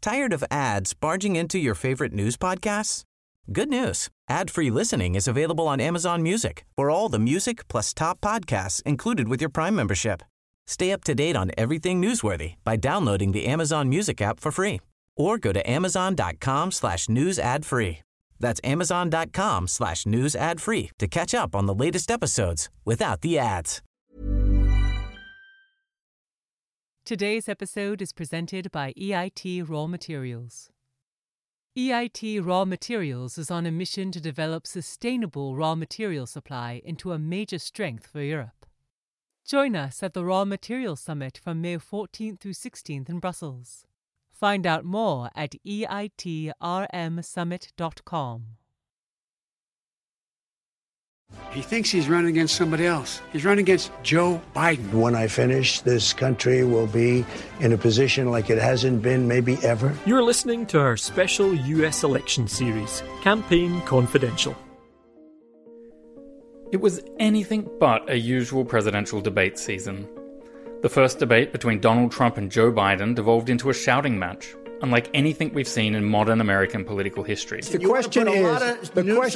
Tired of ads barging into your favorite news podcasts? Good news. Ad-free listening is available on Amazon Music for all the music plus top podcasts included with your Prime membership. Stay up to date on everything newsworthy by downloading the Amazon Music app for free or go to amazon.com/news ad free. That's amazon.com/news ad free to catch up on the latest episodes without the ads. Today's episode is presented by EIT Raw Materials. EIT Raw Materials is on a mission to develop sustainable raw material supply into a major strength for Europe. Join us at the Raw Materials Summit from May 14th through 16th in Brussels. Find out more at eitrmsummit.com. He thinks he's running against somebody else. He's running against Joe Biden. When I finish, this country will be in a position like it hasn't been maybe ever. You're listening to our special US election series, Campaign Confidential. It was anything but a usual presidential debate season. The first debate between Donald Trump and Joe Biden devolved into a shouting match, unlike anything we've seen in modern American political history. The question is,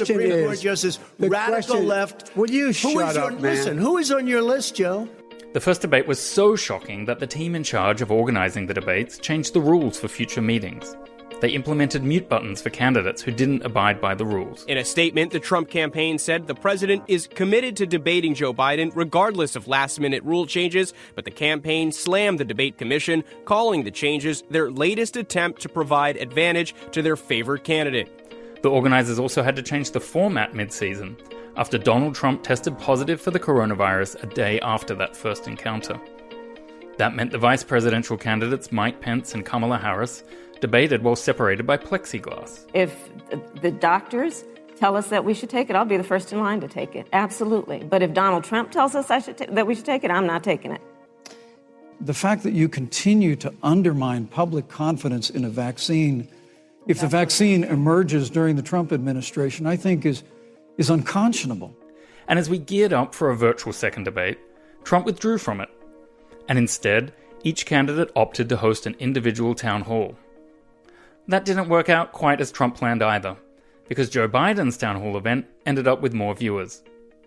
radical left. Will you shut up, man? Listen, who is on your list, Joe? The first debate was so shocking that the team in charge of organizing the debates changed the rules for future meetings. They implemented mute buttons for candidates who didn't abide by the rules. In a statement, the Trump campaign said the president is committed to debating Joe Biden regardless of last-minute rule changes, but the campaign slammed the debate commission, calling the changes their latest attempt to provide advantage to their favored candidate. The organizers also had to change the format mid-season, after Donald Trump tested positive for the coronavirus a day after that first encounter. That meant the vice presidential candidates Mike Pence and Kamala Harris debated while separated by plexiglass. If the doctors tell us that we should take it, I'll be the first in line to take it. Absolutely. But if Donald Trump tells us that we should take it, I'm not taking it. The fact that you continue to undermine public confidence in a vaccine, if the vaccine emerges during the Trump administration, I think is unconscionable. And as we geared up for a virtual second debate, Trump withdrew from it. And instead, each candidate opted to host an individual town hall. That didn't work out quite as Trump planned either, because Joe Biden's town hall event ended up with more viewers.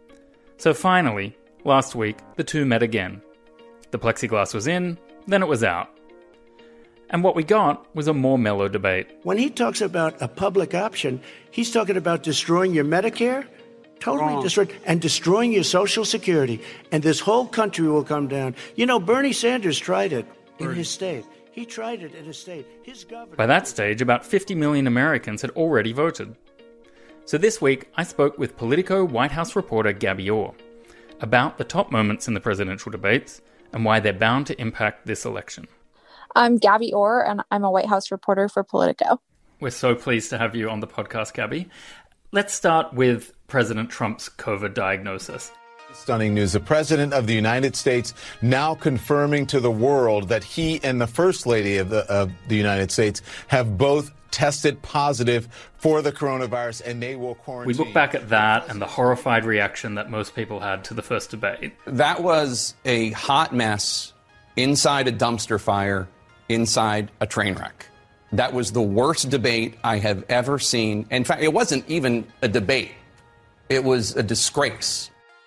So finally, last week, the two met again. The plexiglass was in, then it was out. And what we got was a more mellow debate. When he talks about a public option, he's talking about destroying your Medicare, totally destroyed, and destroying your Social Security. And this whole country will come down. You know, Bernie Sanders tried it in his state. He tried it in his state. His governor... By that stage, about 50 million Americans had already voted. So this week, I spoke with Politico White House reporter Gabby Orr about the top moments in the presidential debates and why they're bound to impact this election. I'm Gabby Orr, and I'm a White House reporter for Politico. We're so pleased to have you on the podcast, Gabby. Let's start with President Trump's COVID diagnosis. Stunning news. The President of the United States now confirming to the world that he and the First Lady of the United States have both tested positive for the coronavirus, and they will quarantine. We look back at that and the horrified reaction that most people had to the first debate. That was a hot mess inside a dumpster fire, inside a train wreck. That was the worst debate I have ever seen. In fact, it wasn't even a debate. It was a disgrace.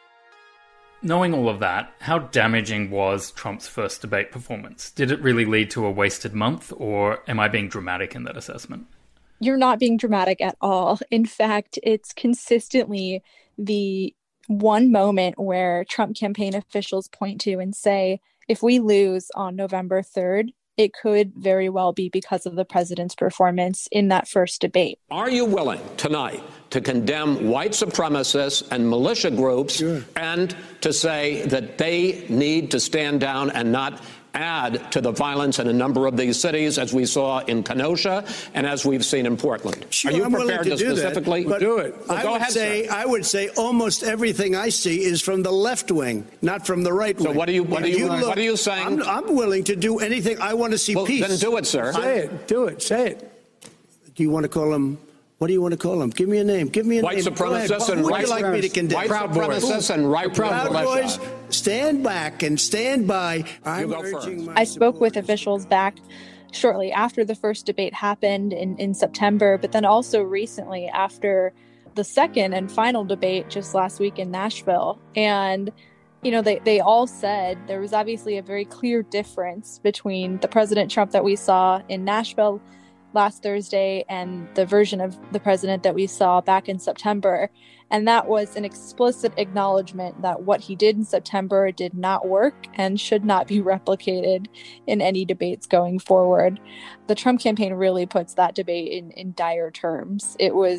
Knowing all of that, how damaging was Trump's first debate performance? Did it really lead to a wasted month, or am I being dramatic in that assessment? You're not being dramatic at all. In fact, it's consistently the one moment where Trump campaign officials point to and say, if we lose on November 3rd, it could very well be because of the president's performance in that first debate. Are you willing tonight to condemn white supremacists and militia groups and to say that they need to stand down and not add to the violence in a number of these cities, as we saw in Kenosha and as we've seen in Portland? Sure, are you I'm prepared to specifically do it? Go ahead, I would say almost everything I see is from the left wing, not from the right wing. So what are you saying? I'm willing to do anything. I want to see peace. Then do it, sir. Say it. Do it. Say it. Do you want to call him? What do you want to call them? Give me a name. Give me a white name. Supremacists and white supremacists. White supremacists and right Proud Boys, stand back and stand by. I spoke with officials back shortly after the first debate happened in September, but then also recently after the second and final debate just last week in Nashville. And, they all said there was obviously a very clear difference between the President Trump that we saw in Nashville last Thursday and the version of the president that we saw back in September. And that was an explicit acknowledgement that what he did in September did not work and should not be replicated in any debates going forward. The Trump campaign really puts that debate in dire terms.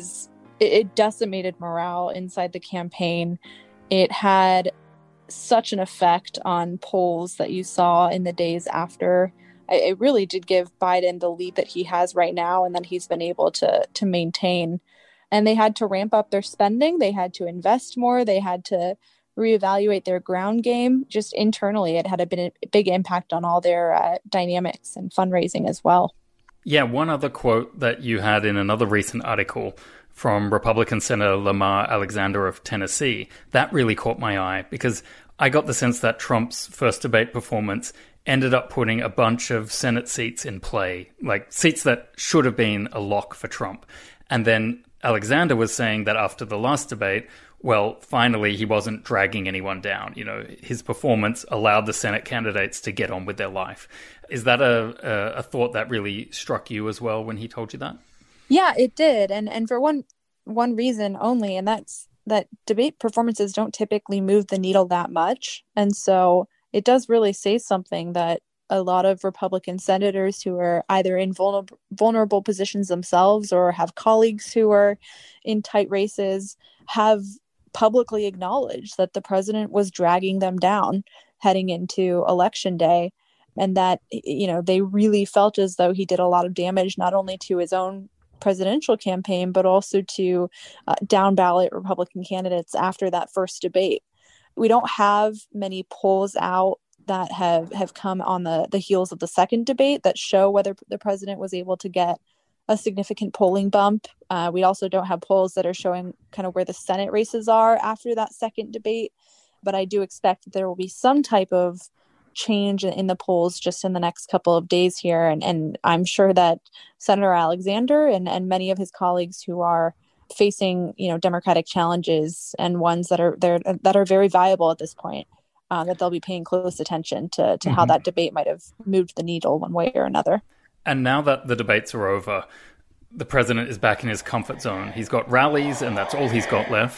It decimated morale inside the campaign. It had such an effect on polls that you saw in the days after. It really did give Biden the lead that he has right now and that he's been able to maintain. And they had to ramp up their spending. They had to invest more. They had to reevaluate their ground game. Just internally, it had a big impact on all their dynamics and fundraising as well. Yeah, one other quote that you had in another recent article from Republican Senator Lamar Alexander of Tennessee, that really caught my eye because I got the sense that Trump's first debate performance ended up putting a bunch of Senate seats in play, like seats that should have been a lock for Trump. And then Alexander was saying that after the last debate, well, finally, he wasn't dragging anyone down. His performance allowed the Senate candidates to get on with their life. Is that a thought that really struck you as well when he told you that? Yeah, it did. And for one reason only, and that's that debate performances don't typically move the needle that much. And so it does really say something that a lot of Republican senators who are either in vulnerable positions themselves or have colleagues who are in tight races have publicly acknowledged that the president was dragging them down heading into Election Day, and that, they really felt as though he did a lot of damage, not only to his own presidential campaign, but also to down ballot Republican candidates after that first debate. We don't have many polls out that have come on the heels of the second debate that show whether the president was able to get a significant polling bump. We also don't have polls that are showing kind of where the Senate races are after that second debate. But I do expect that there will be some type of change in the polls just in the next couple of days here. And I'm sure that Senator Alexander and many of his colleagues who are facing, Democratic challenges and ones that are very viable at this point, that they'll be paying close attention to how that debate might have moved the needle one way or another. And now that the debates are over, the president is back in his comfort zone. He's got rallies, and that's all he's got left.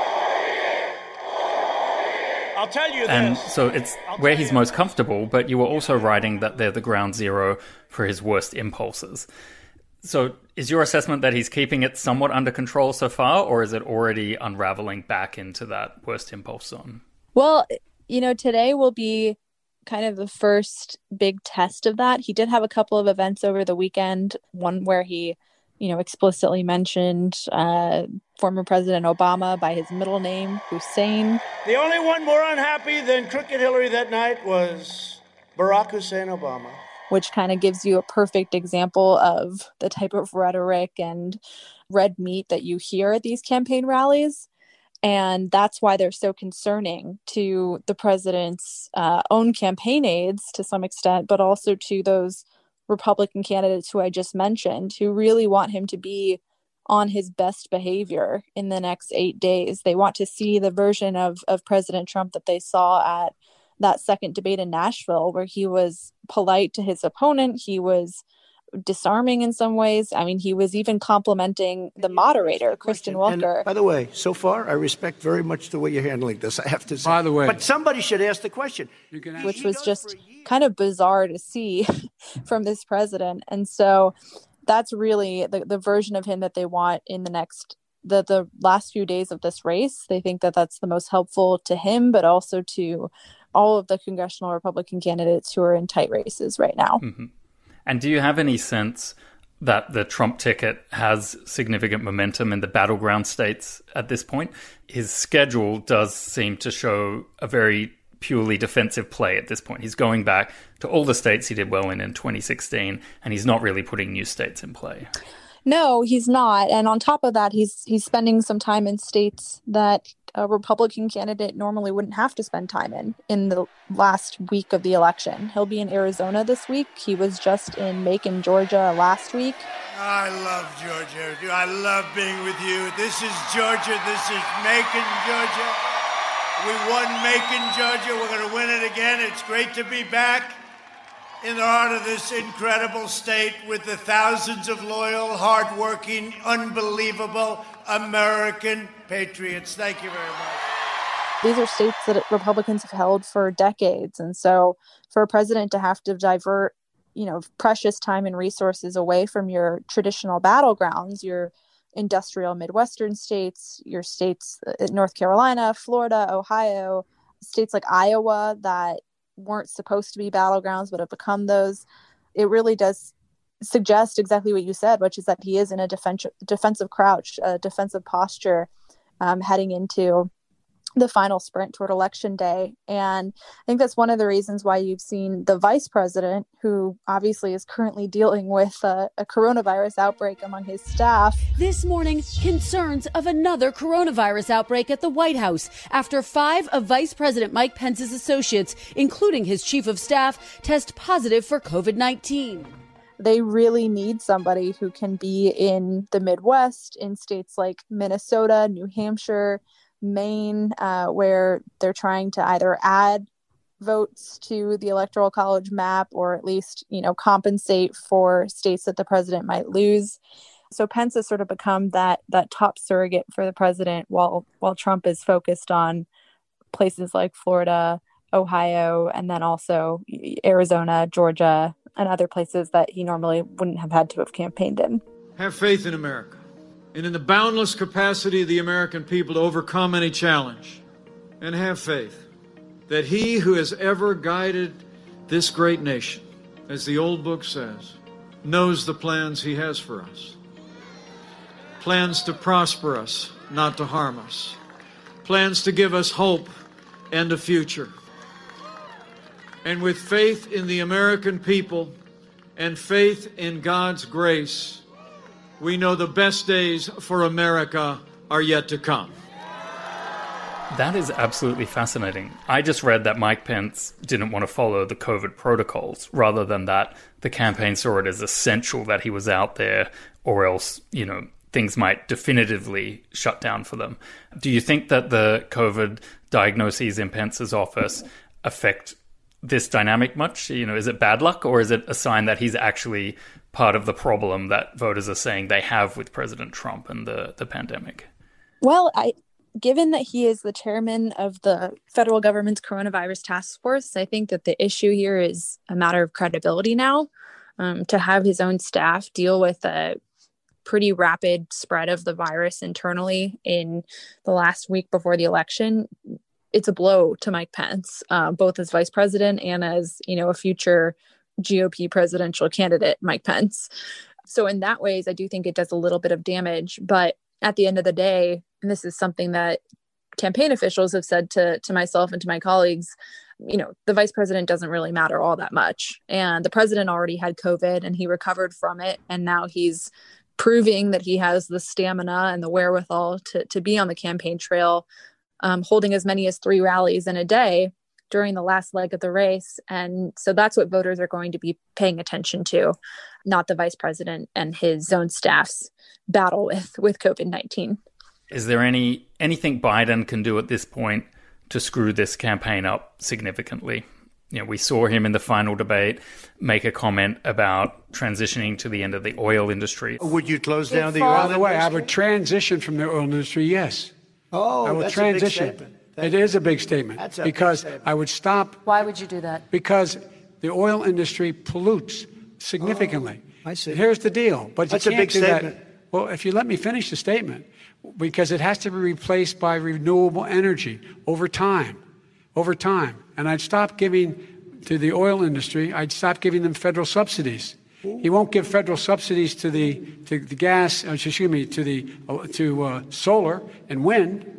I'll tell you this. And so it's where he's most comfortable, but you were also writing that they're the ground zero for his worst impulses. So is your assessment that he's keeping it somewhat under control so far, or is it already unraveling back into that worst impulse zone? Well, today will be kind of the first big test of that. He did have a couple of events over the weekend, one where he, explicitly mentioned former President Obama by his middle name, Hussein. The only one more unhappy than Crooked Hillary that night was Barack Hussein Obama. Which kind of gives you a perfect example of the type of rhetoric and red meat that you hear at these campaign rallies. And that's why they're so concerning to the president's own campaign aides to some extent, but also to those Republican candidates who I just mentioned, who really want him to be on his best behavior in the next 8 days. They want to see the version of President Trump that they saw at that second debate in Nashville, where he was polite to his opponent. He was disarming in some ways. I mean, he was even complimenting the moderator, Kristen Welker. And by the way, so far, I respect very much the way you're handling this, I have to say. By the way. But somebody should ask the question. Which was just kind of bizarre to see from this president. And so that's really the version of him that they want in the last few days of this race. They think that that's the most helpful to him, but also to all of the congressional Republican candidates who are in tight races right now. Mm-hmm. And do you have any sense that the Trump ticket has significant momentum in the battleground states at this point? His schedule does seem to show a very purely defensive play at this point. He's going back to all the states he did well in 2016, and he's not really putting new states in play. No, he's not. And on top of that, he's spending some time in states that a Republican candidate normally wouldn't have to spend time in the last week of the election. He'll be in Arizona this week. He was just in Macon, Georgia last week. I love Georgia. I love being with you. This is Georgia. This is Macon, Georgia. We won Macon, Georgia. We're going to win it again. It's great to be back in the heart of this incredible state with the thousands of loyal, hardworking, unbelievable American patriots. Thank you very much. These are states that Republicans have held for decades. And so for a president to have to divert, precious time and resources away from your traditional battlegrounds, your industrial Midwestern states, your states, North Carolina, Florida, Ohio, states like Iowa that weren't supposed to be battlegrounds but have become those, it really does suggest exactly what you said, which is that he is in a defensive crouch, a defensive posture heading into the final sprint toward election day. And I think that's one of the reasons why you've seen the vice president, who obviously is currently dealing with a coronavirus outbreak among his staff. This morning, concerns of another coronavirus outbreak at the White House after 5 of Vice President Mike Pence's associates, including his chief of staff, test positive for COVID-19. They really need somebody who can be in the Midwest, in states like Minnesota, New Hampshire, Maine, where they're trying to either add votes to the Electoral College map or at least, compensate for states that the president might lose. So Pence has sort of become that top surrogate for the president while Trump is focused on places like Florida, Ohio, and then also Arizona, Georgia, and other places that he normally wouldn't have had to have campaigned in. Have faith in America and in the boundless capacity of the American people to overcome any challenge. And have faith that he who has ever guided this great nation, as the old book says, knows the plans he has for us. Plans to prosper us, not to harm us. Plans to give us hope and a future. And with faith in the American people and faith in God's grace, we know the best days for America are yet to come. That is absolutely fascinating. I just read that Mike Pence didn't want to follow the COVID protocols, rather than that the campaign saw it as essential that he was out there, or else, things might definitively shut down for them. Do you think that the COVID diagnoses in Pence's office affect this dynamic much? Is it bad luck, or is it a sign that he's actually part of the problem that voters are saying they have with President Trump and the pandemic? Well, given that he is the chairman of the federal government's coronavirus task force, I think that the issue here is a matter of credibility now. To have his own staff deal with a pretty rapid spread of the virus internally in the last week before the election, it's a blow to Mike Pence, both as vice president and as, a future GOP presidential candidate, Mike Pence. So in that ways, I do think it does a little bit of damage. But at the end of the day, and this is something that campaign officials have said to myself and to my colleagues, the vice president doesn't really matter all that much. And the president already had COVID and he recovered from it. And now he's proving that he has the stamina and the wherewithal to be on the campaign trail, holding as many as 3 rallies in a day during the last leg of the race. And so that's what voters are going to be paying attention to, not the vice president and his own staff's battle with COVID-19. Is there anything Biden can do at this point to screw this campaign up significantly? We saw him in the final debate make a comment about transitioning to the end of the oil industry. Would you close down the oil industry? By the way, I would transition from the oil industry, yes. I would transition. It is a big statement because I would stop. Why would you do that? Because the oil industry pollutes significantly. I see. Here's the deal. But that's a big statement. Well, if you let me finish the statement, because it has to be replaced by renewable energy over time. And I'd stop giving to the oil industry, I'd stop giving them federal subsidies. He won't give federal subsidies to the gas, to solar and wind. Yeah.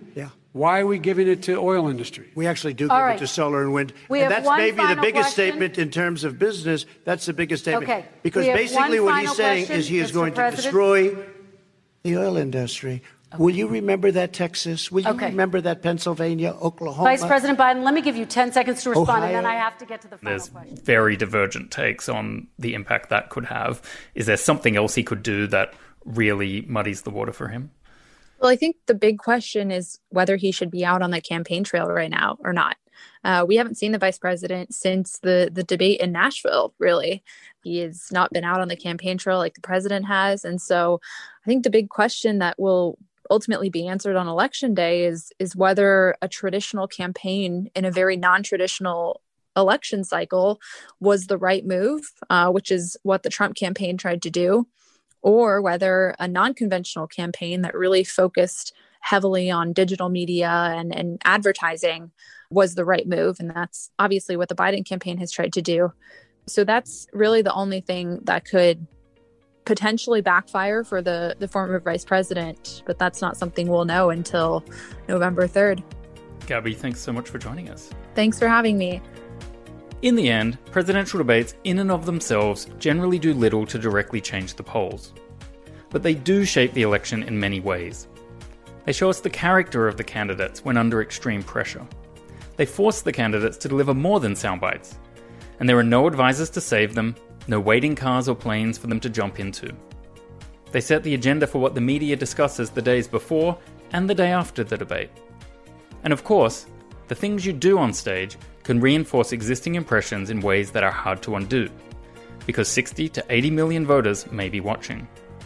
Why are we giving it to oil industry? We actually do give it to solar and wind. And that's maybe the biggest statement in terms of business. That's the biggest statement. Okay. Because basically what he's saying is he is going to destroy the oil industry. Okay. Will you remember that, Texas? Will you remember that, Pennsylvania, Oklahoma? Vice President Biden, let me give you 10 seconds to respond, Ohio. and then I have to get to the final question. There's very divergent takes on the impact that could have. Is there something else he could do that really muddies the water for him? Well, I think the big question is whether he should be out on the campaign trail right now or not. We haven't seen the vice president since the debate in Nashville, really. He has not been out on the campaign trail like the president has. And so I think the big question that will ultimately be answered on election day is whether a traditional campaign in a very non-traditional election cycle was the right move, which is what the Trump campaign tried to do, or whether a non-conventional campaign that really focused heavily on digital media and advertising was the right move. And that's obviously what the Biden campaign has tried to do. So that's really the only thing that could potentially backfire for the former vice president. But that's not something we'll know until November 3rd. Gabby, thanks so much for joining us. Thanks for having me. In the end, presidential debates in and of themselves generally do little to directly change the polls. But they do shape the election in many ways. They show us the character of the candidates when under extreme pressure. They force the candidates to deliver more than sound bites. And there are no advisors to save them, no waiting cars or planes for them to jump into. They set the agenda for what the media discusses the days before and the day after the debate. And of course, the things you do on stage can reinforce existing impressions in ways that are hard to undo, because 60 to 80 million voters may be watching.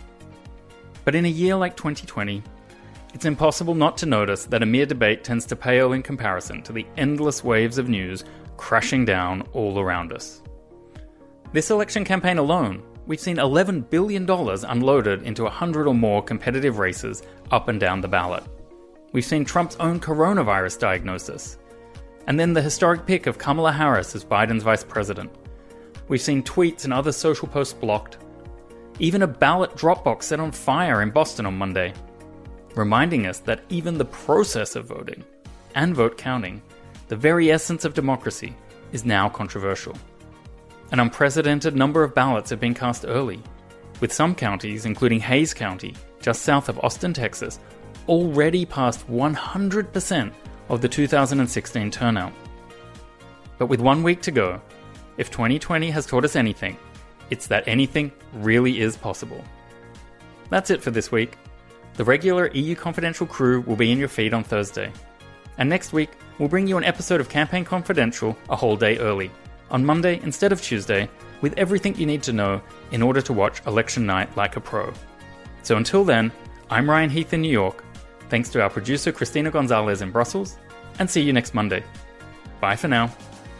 But in a year like 2020, it's impossible not to notice that a mere debate tends to pale in comparison to the endless waves of news crashing down all around us. This election campaign alone, we've seen $11 billion unloaded into 100 or more competitive races up and down the ballot. We've seen Trump's own coronavirus diagnosis, and then the historic pick of Kamala Harris as Biden's vice president. We've seen tweets and other social posts blocked. Even a ballot drop box set on fire in Boston on Monday, reminding us that even the process of voting and vote counting, the very essence of democracy, is now controversial. An unprecedented number of ballots have been cast early, with some counties, including Hays County, just south of Austin, Texas, already past 100% of the 2016 turnout. But with 1 week to go, if 2020 has taught us anything, it's that anything really is possible. That's it for this week. The regular EU Confidential crew will be in your feed on Thursday. And next week, we'll bring you an episode of Campaign Confidential a whole day early, on Monday instead of Tuesday, with everything you need to know in order to watch election night like a pro. So until then, I'm Ryan Heath in New York. Thanks to our producer Christina Gonzalez in Brussels, and see you next Monday. Bye for now.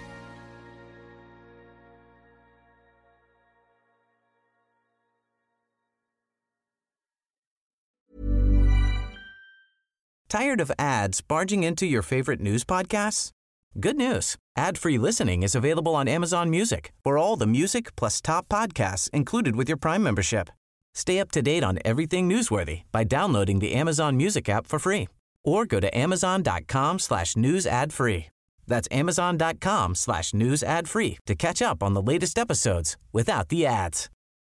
Tired of ads barging into your favorite news podcasts? Good news. Ad-free listening is available on Amazon Music for all the music plus top podcasts included with your Prime membership. Stay up to date on everything newsworthy by downloading the Amazon Music app for free or go to amazon.com/news ad free. That's amazon.com/news ad free to catch up on the latest episodes without the ads.